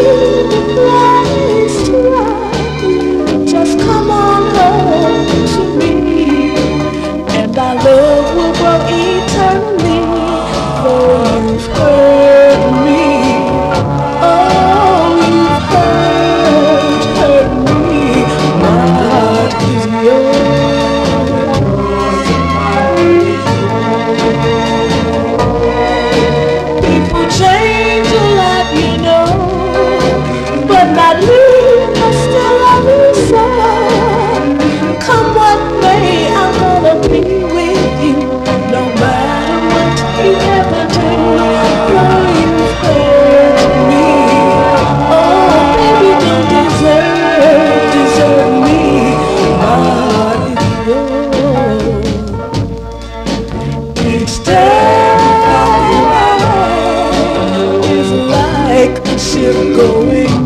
place to run. Just come on home to me, and our love will grow eternally. Though you've hurt me, oh, you've hurt me. My heart is yours. People change a lot, you know, but not me. I still love you so. Come what may, I'm gonna be with you, no matter what you ever do. Girl, you've hurt me. Oh, baby, don't deserve me. My heart is yours. Each day is like a ship going